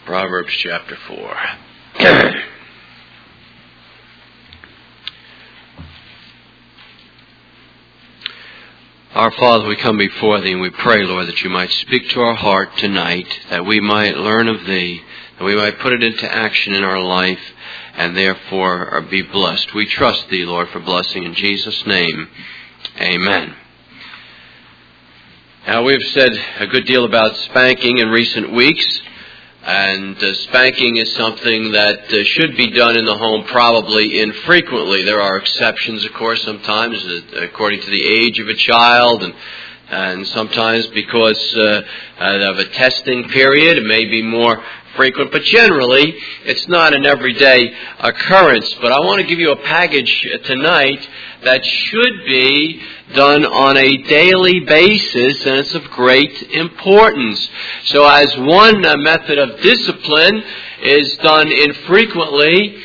Proverbs chapter 4. Our Father, we come before Thee and we pray, Lord, that You might speak to our heart tonight, that we might learn of Thee, that we might put it into action in our life, and therefore be blessed. We trust Thee, Lord, for blessing in Jesus' name. Amen. Now, we've said a good deal about spanking in recent weeks, and spanking is something that should be done in the home probably infrequently. There are exceptions, of course, sometimes according to the age of a child, and sometimes because of a testing period, it may be more frequent, but generally it's not an everyday occurrence. But I want to give you a package tonight that should be done on a daily basis, and it's of great importance. So as one method of discipline is done infrequently,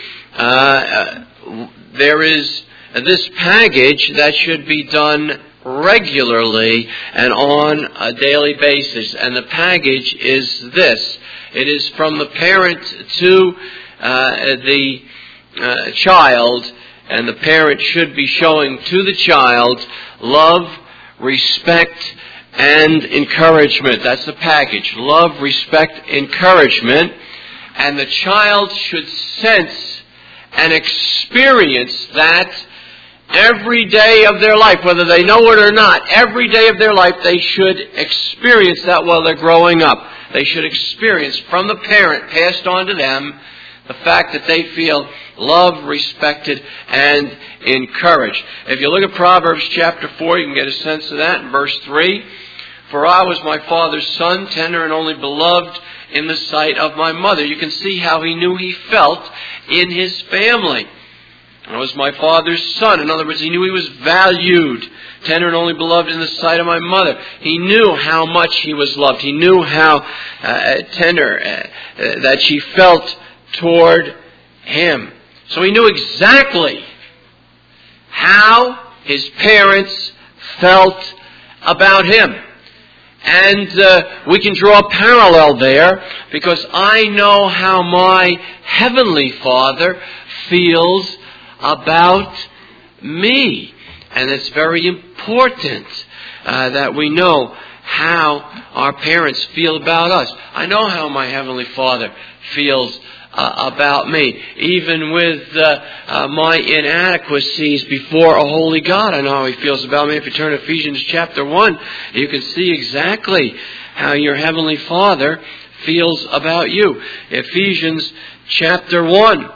there is this package that should be done regularly and on a daily basis. And the package is this. It is from the parent to the child, and the parent should be showing to the child love, respect, and encouragement. That's the package. Love, respect, encouragement. And the child should sense and experience that every day of their life, whether they know it or not. Every day of their life they should experience that while they're growing up. They should experience from the parent, passed on to them, the fact that they feel loved, respected, and encouraged. If you look at Proverbs chapter 4, you can get a sense of that in verse 3. For I was my father's son, tender and only beloved in the sight of my mother. You can see how he knew he felt in his family. I was my father's son. In other words, he knew he was valued, tender and only beloved in the sight of my mother. He knew how much he was loved. He knew how tender that she felt toward him. So he knew exactly how his parents felt about him. And we can draw a parallel there, because I know how my Heavenly Father feels about me. And it's very important that we know how our parents feel about us. I know how my Heavenly Father feels about me. Even with my inadequacies before a holy God, I know how He feels about me. If you turn to Ephesians chapter 1, you can see exactly how your Heavenly Father feels about you. Ephesians chapter 1.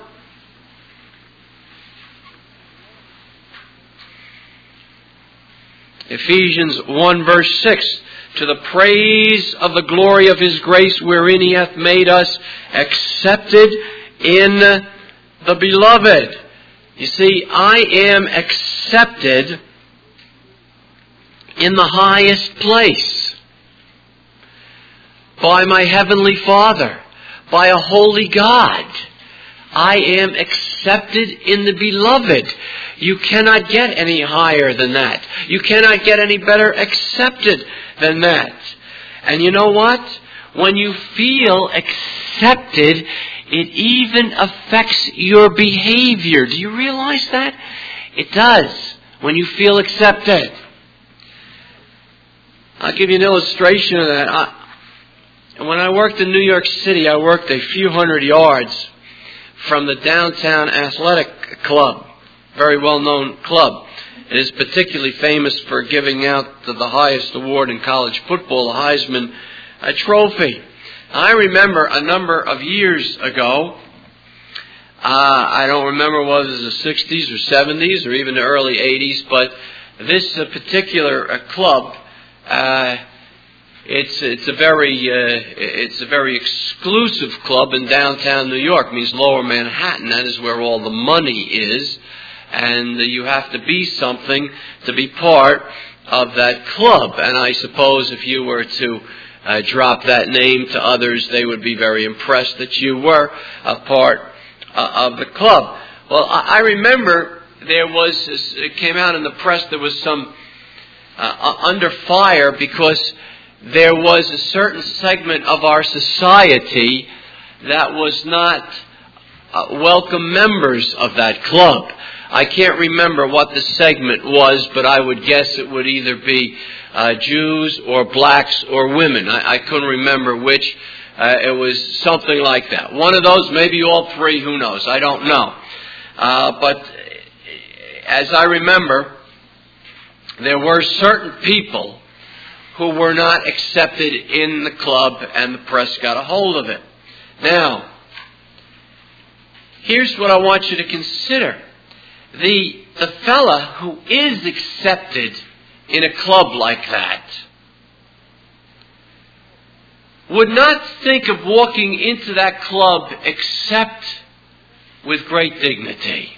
Ephesians 1 verse 6, to the praise of the glory of His grace wherein He hath made us accepted in the Beloved. You see, I am accepted in the highest place by my Heavenly Father, by a holy God. I am accepted in the Beloved. You cannot get any higher than that. You cannot get any better accepted than that. And you know what? When you feel accepted, it even affects your behavior. Do you realize that? It does, when you feel accepted. I'll give you an illustration of that. When I worked in New York City, I worked a few hundred yards from the downtown athletic club, very well-known club. It is particularly famous for giving out the highest award in college football, the Heisman Trophy. I remember a number of years ago, I don't remember whether it was the 60s or 70s or even the early 80s, but this particular club, it's a very exclusive club in downtown New York. It means Lower Manhattan. That is where all the money is, and you have to be something to be part of that club. And I suppose if you were to drop that name to others, they would be very impressed that you were a part of the club. Well, I remember it came out in the press, there was some under fire because there was a certain segment of our society that was not welcome members of that club. I can't remember what the segment was, but I would guess it would either be Jews or blacks or women. I couldn't remember which. It was something like that. One of those, maybe all three, who knows? I don't know. But as I remember, there were certain people who were not accepted in the club, and the press got a hold of it. Now, here's what I want you to consider. The fella who is accepted in a club like that would not think of walking into that club except with great dignity.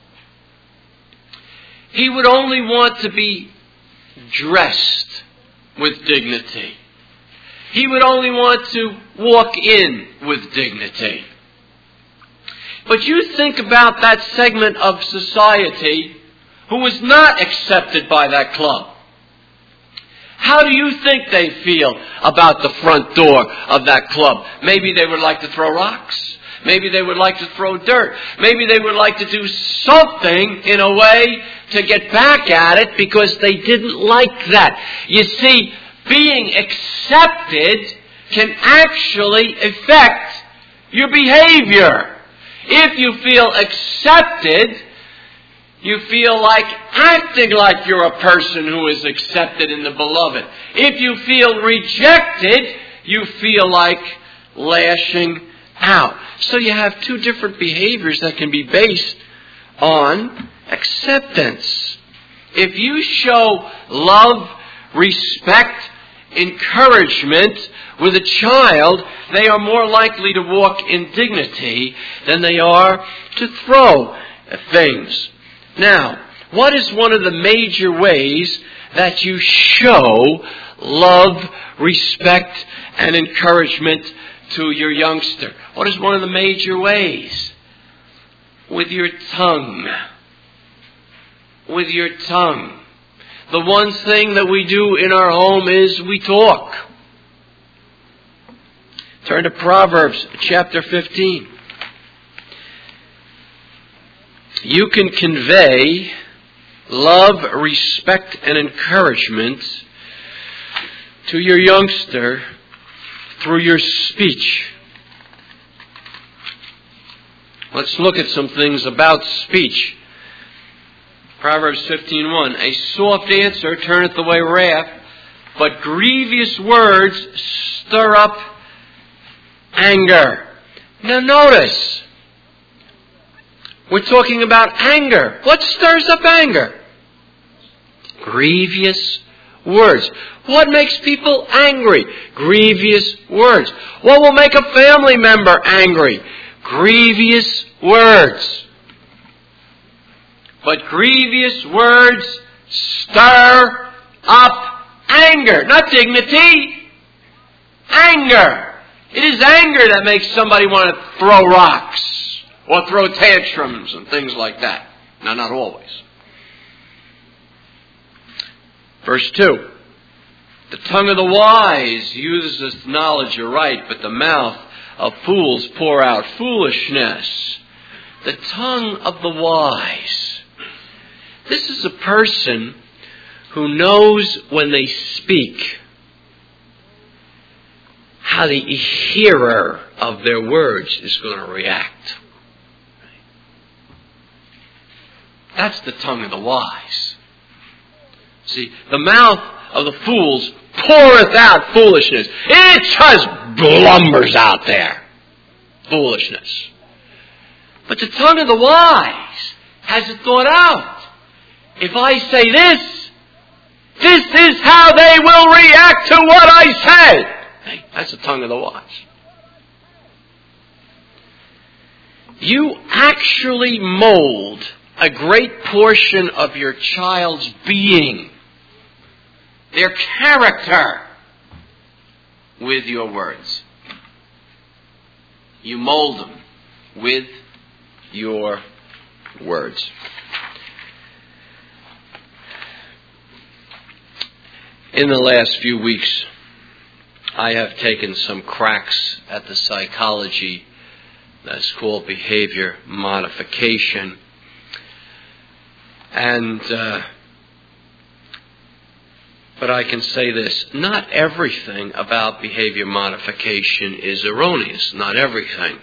He would only want to be dressed with dignity. He would only want to walk in with dignity. But you think about that segment of society who was not accepted by that club. How do you think they feel about the front door of that club? Maybe they would like to throw rocks. Maybe they would like to throw dirt. Maybe they would like to do something in a way to get back at it because they didn't like that. You see, being accepted can actually affect your behavior. If you feel accepted, you feel like acting like you're a person who is accepted in the beloved. If you feel rejected, you feel like lashing out. So you have two different behaviors that can be based on acceptance. If you show love, respect, encouragement with a child, they are more likely to walk in dignity than they are to throw things. Now, what is one of the major ways that you show love, respect, and encouragement to your youngster? What is one of the major ways? With your tongue. With your tongue. The one thing that we do in our home is we talk. Turn to Proverbs chapter 15. You can convey love, respect, and encouragement to your youngster through your speech. Let's look at some things about speech. Proverbs 15:1. A soft answer turneth away wrath, but grievous words stir up anger. Now notice, we're talking about anger. What stirs up anger? Grievous words. What makes people angry? Grievous words. What will make a family member angry? Grievous words. But grievous words stir up anger. Not dignity. Anger. It is anger that makes somebody want to throw rocks or throw tantrums and things like that. Now, not always. Verse 2. The tongue of the wise uses knowledge aright, but the mouth of fools pour out foolishness. The tongue of the wise. This is a person who knows when they speak how the hearer of their words is going to react. That's the tongue of the wise. See, the mouth of the fools poureth out foolishness. It just blumbers out there. Foolishness. But the tongue of the wise has it thought out. If I say this, this is how they will react to what I say. Hey, that's the tongue of the wise. You actually mold a great portion of your child's being, their character, with your words. You mold them with your words. In the last few weeks, I have taken some cracks at the psychology that's called behavior modification. But I can say this, not everything about behavior modification is erroneous, not everything.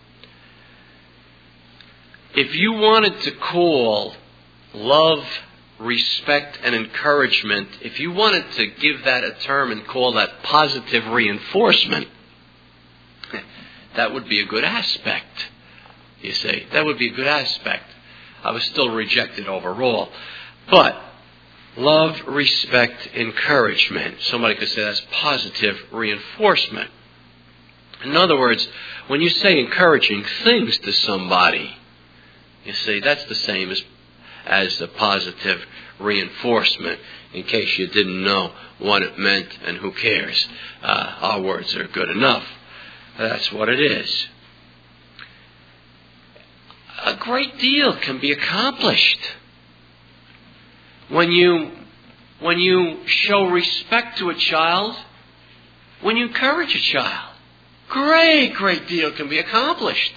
If you wanted to call love, respect, and encouragement, if you wanted to give that a term and call that positive reinforcement, that would be a good aspect, you see. That would be a good aspect. I was still rejected overall. But love, respect, encouragement. Somebody could say that's positive reinforcement. In other words, when you say encouraging things to somebody, you see, that's the same as a positive reinforcement, in case you didn't know what it meant, and who cares. Our words are good enough. That's what it is. A great deal can be accomplished when you show respect to a child, when you encourage a child. Great deal can be accomplished.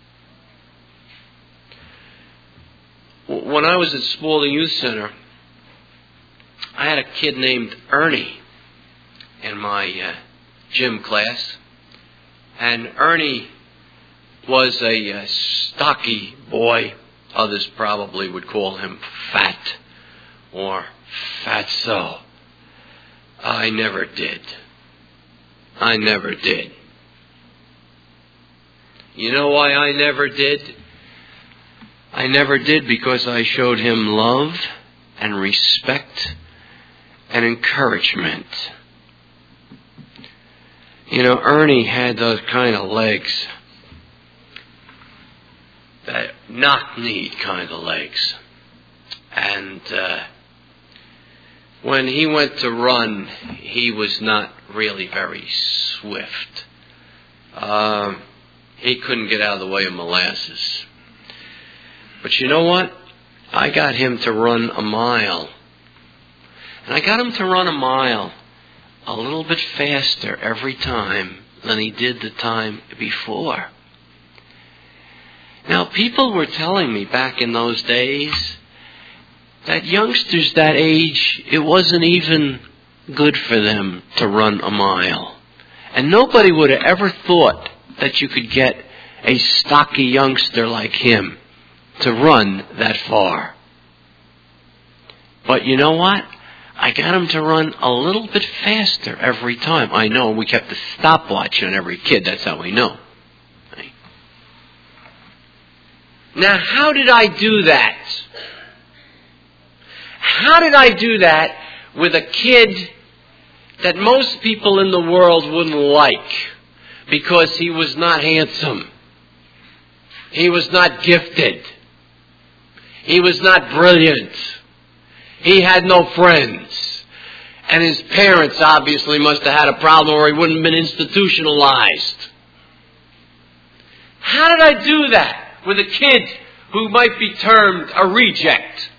When I was at Spaulding Youth Center, I had a kid named Ernie in my gym class. And Ernie was a stocky boy. Others probably would call him fat or fatso. I never did. You know why I never did? I never did because I showed him love and respect and encouragement. You know, Ernie had those kind of legs, that knock-kneed kind of legs. And when he went to run, he was not really very swift. He couldn't get out of the way of molasses. But you know what? I got him to run a mile. And I got him to run a mile a little bit faster every time than he did the time before. Now, people were telling me back in those days that youngsters that age, it wasn't even good for them to run a mile. And nobody would have ever thought that you could get a stocky youngster like him to run that far. But you know what? I got him to run a little bit faster every time. I know, we kept a stopwatch on every kid. That's how we know. Right? Now, how did I do that? How did I do that with a kid that most people in the world wouldn't like because he was not handsome? He was not gifted. He was not brilliant. He had no friends. And his parents obviously must have had a problem or he wouldn't have been institutionalized. How did I do that with a kid who might be termed a reject?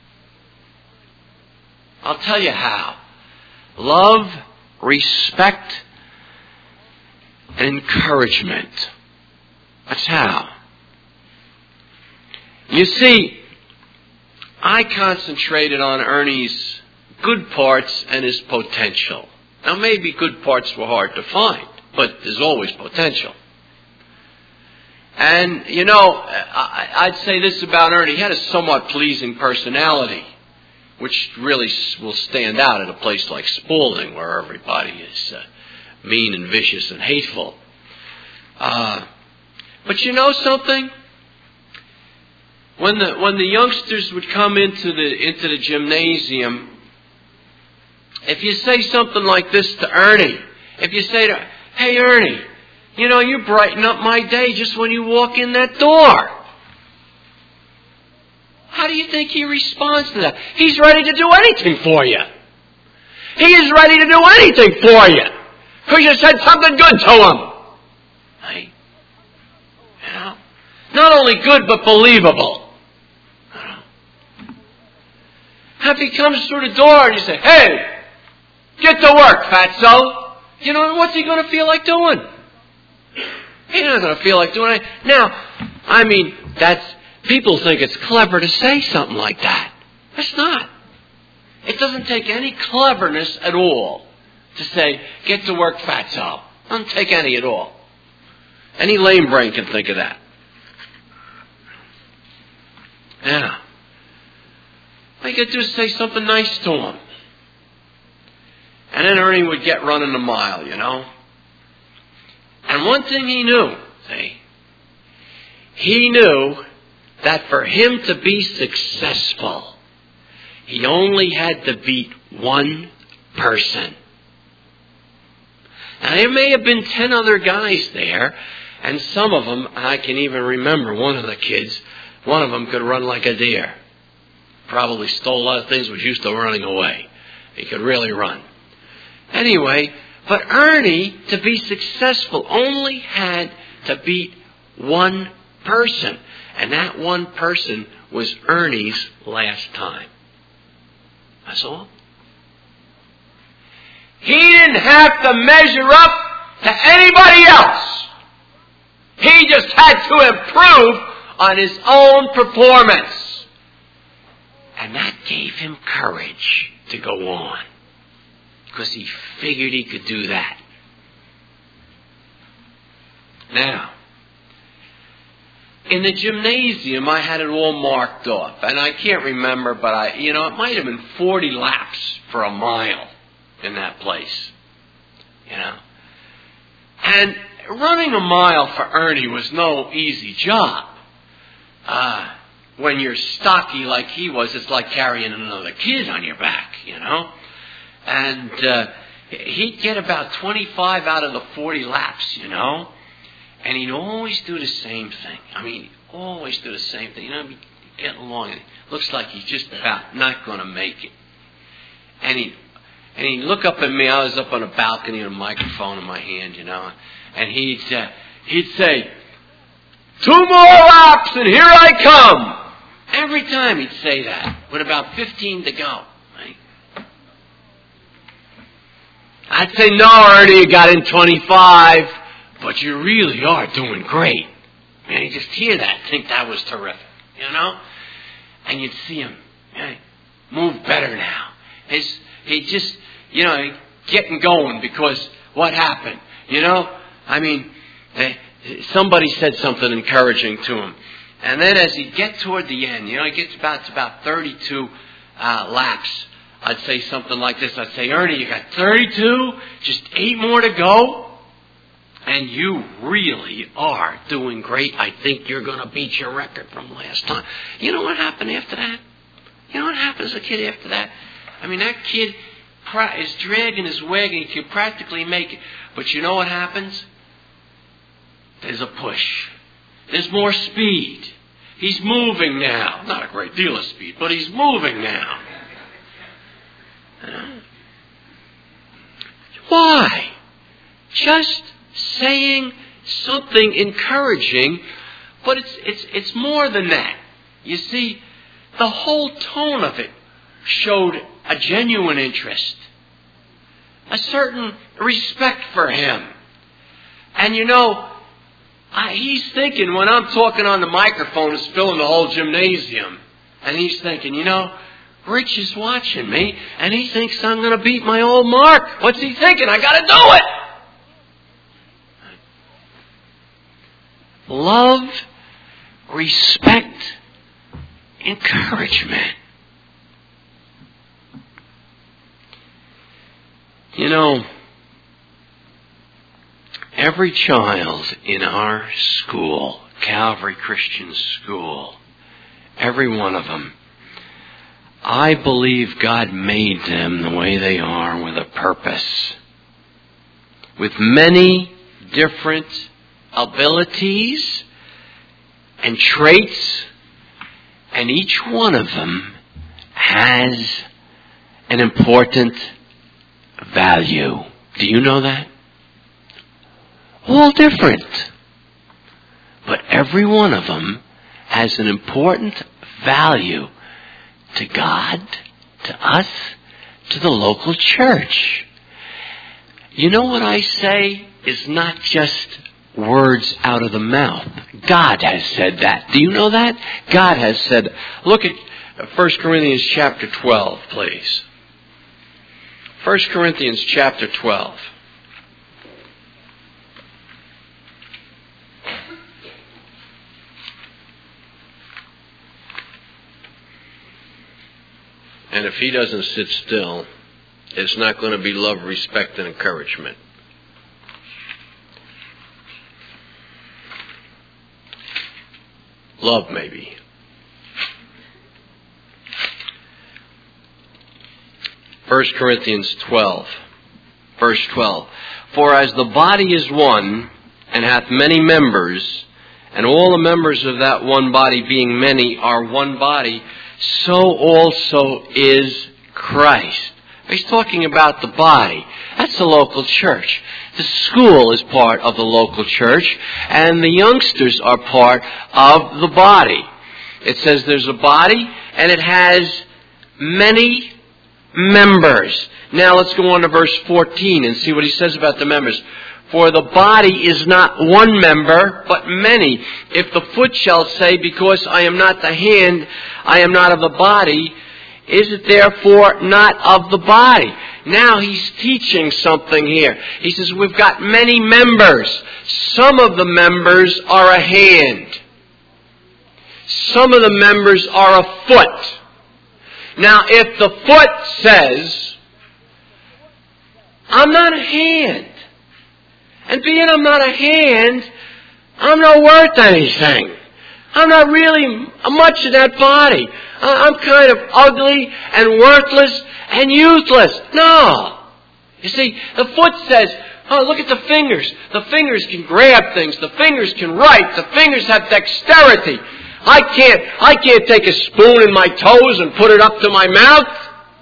I'll tell you how. Love, respect, and encouragement. That's how. You see, I concentrated on Ernie's good parts and his potential. Now, maybe good parts were hard to find, but there's always potential. And, you know, I'd say this about Ernie. He had a somewhat pleasing personality, which really will stand out at a place like Spaulding, where everybody is mean and vicious and hateful. But you know something? When the youngsters would come into the gymnasium, if you say something like this to Ernie, if you say to, "Hey Ernie, you know, you brighten up my day just when you walk in that door." How do you think he responds to that? He's ready to do anything for you. He is ready to do anything for you because you said something good to him. Right? You know? Not only good, but believable. If he comes through the door and you say, "Hey, get to work, fatso," You know, what's he going to feel like doing? He's not going to feel like doing it. Now, I mean, people think it's clever to say something like that. It's not. It doesn't take any cleverness at all to say, get to work, fatso. It doesn't take any at all. Any lame brain can think of that. Now, all you got to do is say something nice to him. And then Ernie would get running a mile, you know. And one thing he knew, he knew that for him to be successful, he only had to beat one person. Now, there may have been 10 other guys there, and some of them, I can even remember one of the kids, one of them could run like a deer. Probably stole a lot of things, was used to running away. He could really run. Anyway, but Ernie, to be successful, only had to beat one person. And that one person was Ernie's last time. That's all. He didn't have to measure up to anybody else. He just had to improve on his own performance. And that gave him courage to go on. Because he figured he could do that. Now, in the gymnasium, I had it all marked off. And I can't remember, but it might have been 40 laps for a mile in that place. You know. And running a mile for Ernie was no easy job. When you're stocky like he was, it's like carrying another kid on your back, you know. And he'd get about 25 out of the 40 laps, you know. And he'd always do the same thing. I mean, always do the same thing. You know, getting along, and it looks like he's just about not going to make it. And he'd look up at me. I was up on a balcony with a microphone in my hand, you know. And he'd say, 2 more laps and here I come. Every time he'd say that, with about 15 to go. Right? I'd say, no, Ernie, you got in 25, but you really are doing great. Man, you just hear that, think that was terrific, you know? And you'd see him move better now. He just, getting going because what happened? You know? I mean, somebody said something encouraging to him. And then as he get toward the end, he gets about 32 laps. I'd say something like this. I'd say, Ernie, you got 32, just 8 more to go. And you really are doing great. I think you're going to beat your record from last time. You know what happened after that? You know what happens to a kid after that? I mean, that kid is dragging his wagon. He can practically make it. But you know what happens? There's a push. There's more speed. He's moving now. Not a great deal of speed, but he's moving now. Why? Just saying something encouraging, but it's more than that. You see, the whole tone of it showed a genuine interest, a certain respect for him. And he's thinking, when I'm talking on the microphone, it's filling the whole gymnasium, and he's thinking, Rich is watching me, and he thinks I'm going to beat my old mark. What's he thinking? I got to do it. Love, respect, encouragement. Every child in our school, Calvary Christian School, every one of them, I believe God made them the way they are with a purpose. With many different abilities and traits, and each one of them has an important value. Do you know that? All different. But every one of them has an important value to God, to us, to the local church. You know what I say is not just words out of the mouth. God has said that. Do you know that? God has said. Look at 1 Corinthians chapter 12, please. 1 Corinthians chapter 12. And if he doesn't sit still, it's not going to be love, respect, and encouragement. Love, maybe. First Corinthians 12, verse 12. For as the body is one, and hath many members, and all the members of that one body being many are one body, so also is Christ. He's talking about the body. That's the local church. The school is part of the local church, and the youngsters are part of the body. It says there's a body, and it has many members. Now let's go on to verse 14 and see what he says about the members. For the body is not one member, but many. If the foot shall say, because I am not the hand, I am not of the body, is it therefore not of the body? Now he's teaching something here. He says we've got many members. Some of the members are a hand. Some of the members are a foot. Now if the foot says, I'm not a hand, and being I'm not a hand, I'm not worth anything. I'm not really much of that body. I'm kind of ugly and worthless and useless. No. You see, the foot says, oh, look at the fingers. The fingers can grab things. The fingers can write. The fingers have dexterity. I can't take a spoon in my toes and put it up to my mouth.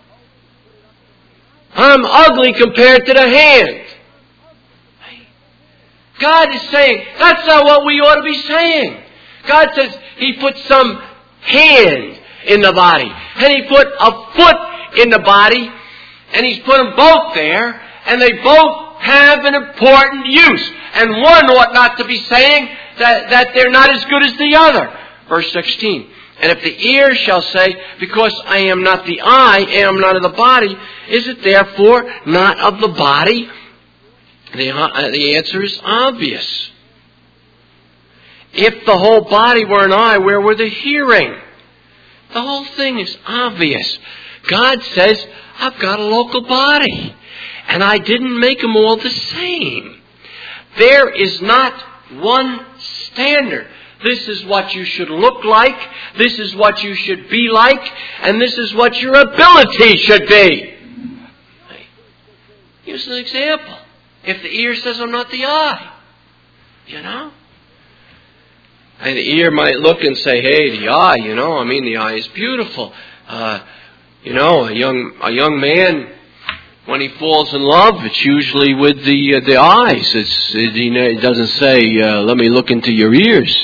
I'm ugly compared to the hand. God is saying, that's not what we ought to be saying. God says He put some hand in the body. And He put a foot in the body. And He's put them both there. And they both have an important use. And one ought not to be saying that they're not as good as the other. Verse 16. And if the ear shall say, because I am not the eye, I am not of the body, is it therefore not of the body? The answer is obvious. If the whole body were an eye, where were the hearing? The whole thing is obvious. God says, I've got a local body. And I didn't make them all the same. There is not one standard. This is what you should look like. This is what you should be like. And this is what your ability should be. Here's an example. If the ear says, I'm not the eye. You know? And the ear might look and say, hey, the eye, the eye is beautiful. A young man, when he falls in love, it's usually with the eyes. It doesn't say, let me look into your ears.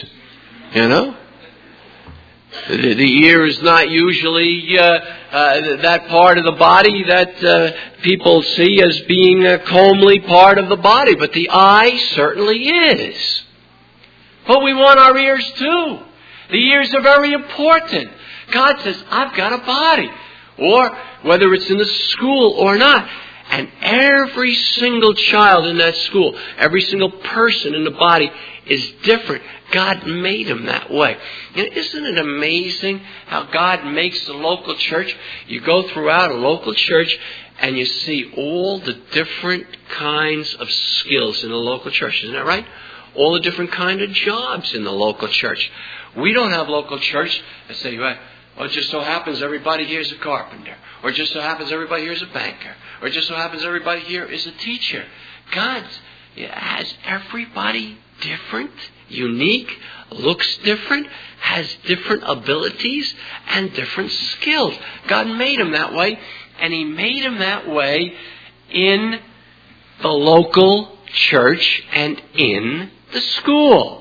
The ear is not usually that part of the body that people see as being a comely part of the body. But the eye certainly is. But we want our ears too. The ears are very important. God says, I've got a body. Or whether it's in the school or not. And every single child in that school, every single person in the body is different. God made them that way. Isn't it amazing how God makes the local church? You go throughout a local church and you see all the different kinds of skills in the local church. Isn't that right? All the different kind of jobs in the local church. We don't have local church that say, well, it just so happens everybody here is a carpenter. Or it just so happens everybody here is a banker. Or it just so happens everybody here is a teacher. God has everybody different, unique, looks different, has different abilities and different skills. God made them that way, and He made them that way in the local church and in the school.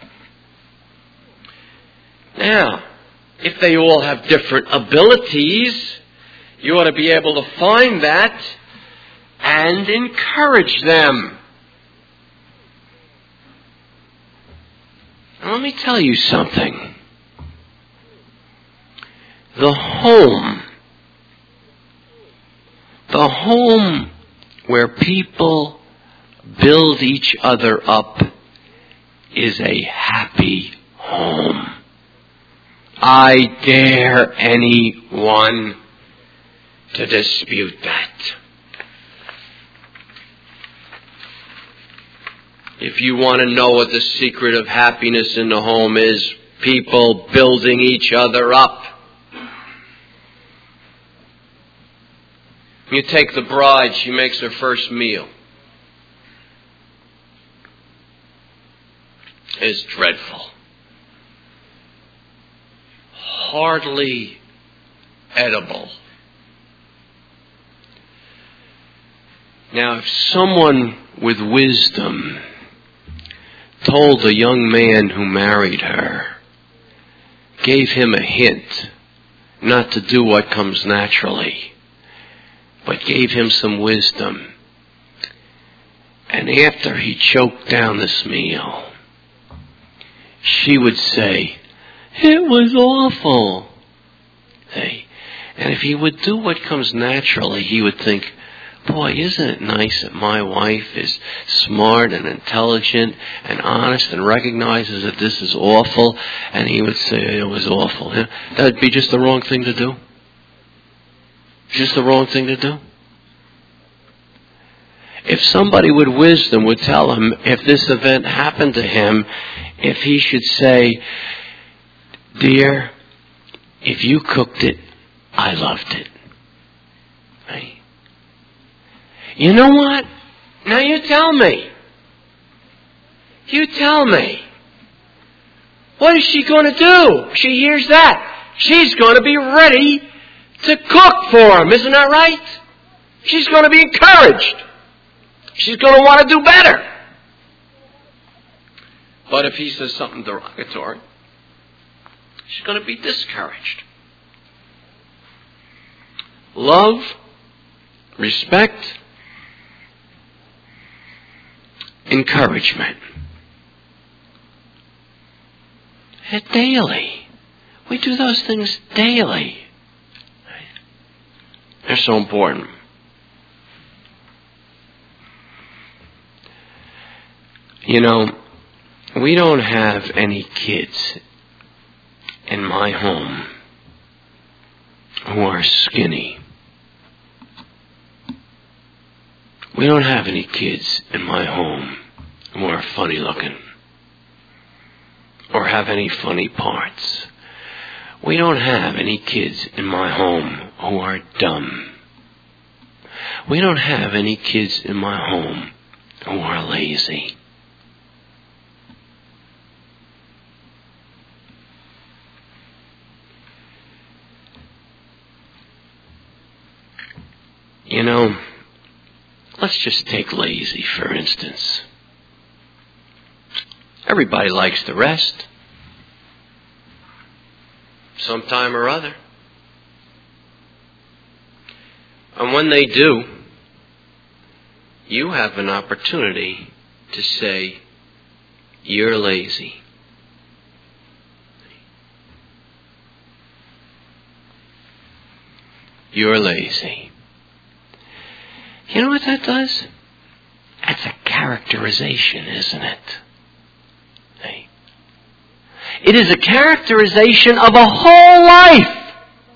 Now, if they all have different abilities, you ought to be able to find that and encourage them. Now let me tell you something. The home where people build each other up is a happy home. I dare anyone to dispute that. If you want to know what the secret of happiness in the home is, people building each other up. You take the bride, she makes her first meal. It's dreadful. Hardly edible. Now, if someone with wisdom told the young man who married her, gave him a hint not to do what comes naturally, but gave him some wisdom, and after he choked down this meal, she would say, "It was awful." Hey. And if he would do what comes naturally, he would think, "Boy, isn't it nice that my wife is smart and intelligent and honest and recognizes that this is awful," and he would say, "It was awful." That would be just the wrong thing to do. Just the wrong thing to do. If somebody with wisdom would tell him, if this event happened to him, if he should say, "Dear, if you cooked it, I loved it." Right? You know what? Now you tell me. You tell me. What is she going to do? She hears that. She's going to be ready to cook for him. Isn't that right? She's going to be encouraged. She's going to want to do better. But if he says something derogatory, she's going to be discouraged. Love, respect, encouragement. And daily. We do those things daily. They're so important. You know, we don't have any kids in my home who are skinny. We don't have any kids in my home who are funny looking or have any funny parts. We don't have any kids in my home who are dumb. We don't have any kids in my home who are lazy. You know, let's just take lazy, for instance. Everybody likes to rest. Sometime or other. And when they do, you have an opportunity to say, "You're lazy." You're lazy. You know what that does? That's a characterization, isn't it? Hey. It is a characterization of a whole life.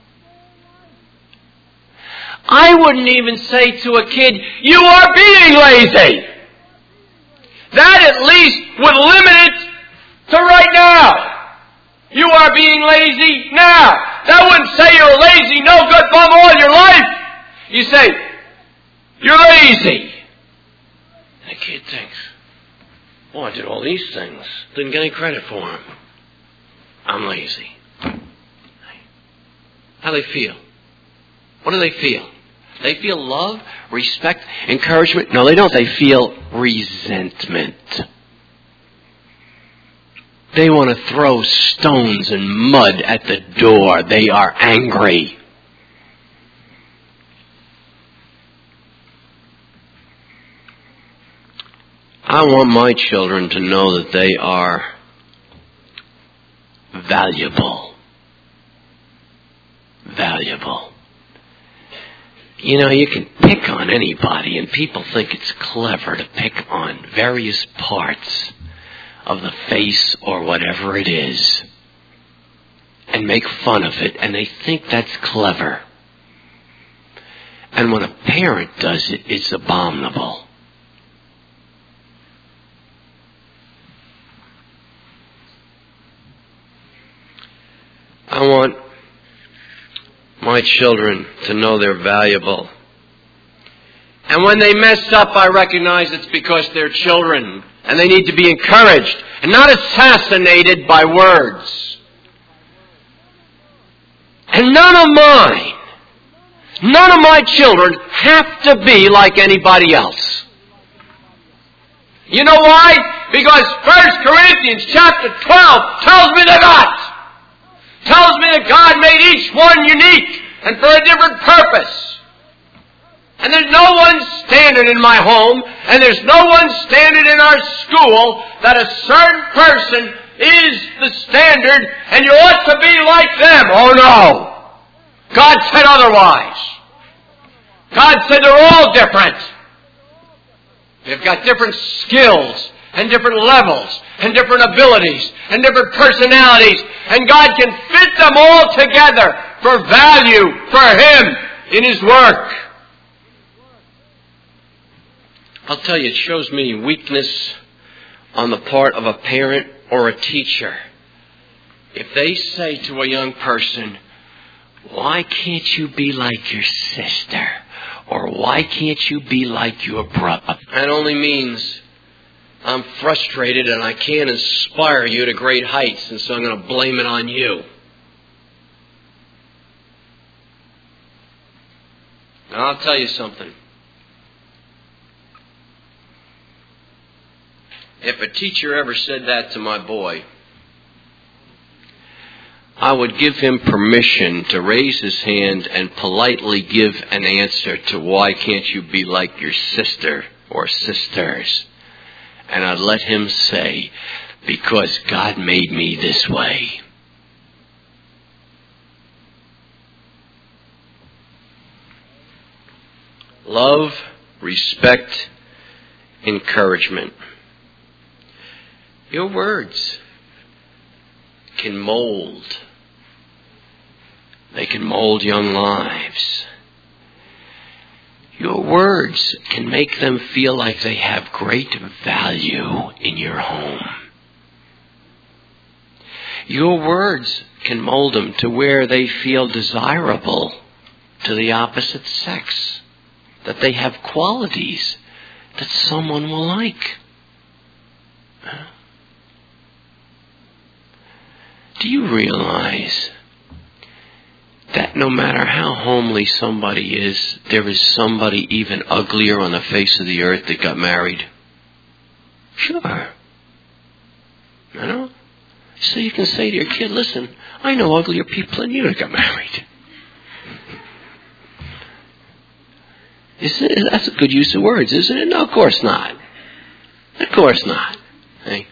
I wouldn't even say to a kid, "You are being lazy." That at least would limit it to right now. You are being lazy now. That wouldn't say you're lazy, no good bum all your life. You say, "You're lazy." And the kid thinks, "Oh, I did all these things. Didn't get any credit for them. I'm lazy." How do they feel? What do they feel? They feel love, respect, encouragement? No, they don't. They feel resentment. They want to throw stones and mud at the door. They are angry. I want my children to know that they are valuable. Valuable. You know, you can pick on anybody, and people think it's clever to pick on various parts of the face or whatever it is and make fun of it, and they think that's clever. And when a parent does it, it's abominable. I want my children to know they're valuable. And when they mess up, I recognize it's because they're children, and they need to be encouraged and not assassinated by words. And none of my children have to be like anybody else. You know why? Because 1 Corinthians chapter 12 tells me they're not. Tells me that God made each one unique and for a different purpose. And there's no one standard in my home, and there's no one standard in our school that a certain person is the standard and you ought to be like them. Oh no! God said otherwise. God said they're all different. They've got different skills and different levels and different abilities and different personalities, and God can fit them all together for value for Him in His work. I'll tell you, it shows me weakness on the part of a parent or a teacher if they say to a young person, "Why can't you be like your sister?" Or "Why can't you be like your brother?" That only means I'm frustrated and I can't inspire you to great heights, and so I'm going to blame it on you. Now I'll tell you something. If a teacher ever said that to my boy, I would give him permission to raise his hand and politely give an answer to "Why can't you be like your sister or sisters?" And I'd let him say, "Because God made me this way." Love, respect, encouragement. Your words can mold. They can mold young lives. Your words can make them feel like they have great value in your home. Your words can mold them to where they feel desirable to the opposite sex, that they have qualities that someone will like. Do you realize that no matter how homely somebody is, there is somebody even uglier on the face of the earth that got married? Sure. You know? So you can say to your kid, "Listen, I know uglier people than you that got married." That's a good use of words, isn't it? No, of course not. Of course not. Hey.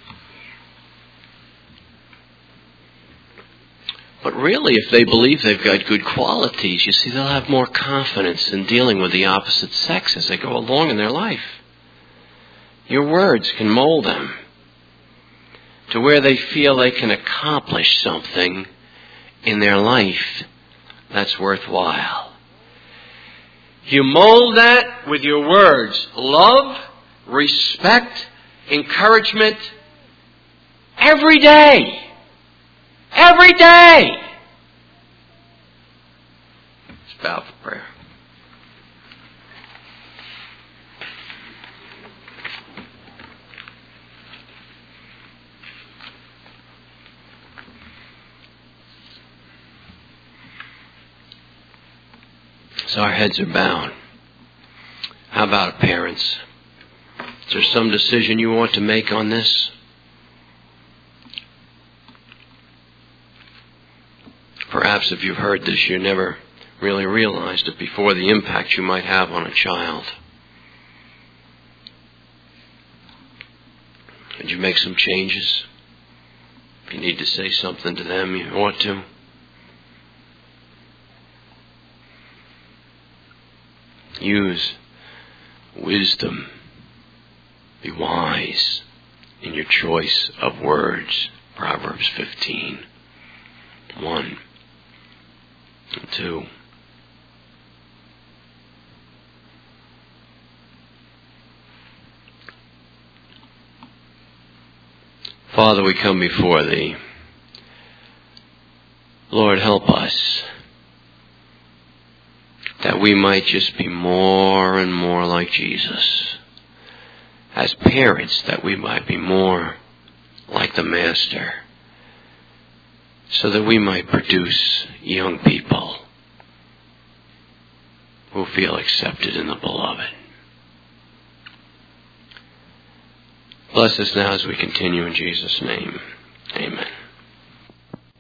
But really, if they believe they've got good qualities, you see, they'll have more confidence in dealing with the opposite sex as they go along in their life. Your words can mold them to where they feel they can accomplish something in their life that's worthwhile. You mold that with your words. Love, respect, encouragement, every day. Every day. Let's bow for prayer. So our heads are bowed. How about it, parents? Is there some decision you want to make on this? Perhaps if you've heard this, you never really realized it before, the impact you might have on a child. make some changes. If you need to say something to them, you ought to. Use wisdom. Be wise in your choice of words. Proverbs 15. 1 and 2. Father, we come before Thee. Lord, help us that we might just be more and more like Jesus. As parents, that we might be more like the Master, so that we might produce young people who feel accepted in the Beloved. Bless us now as we continue in Jesus' name.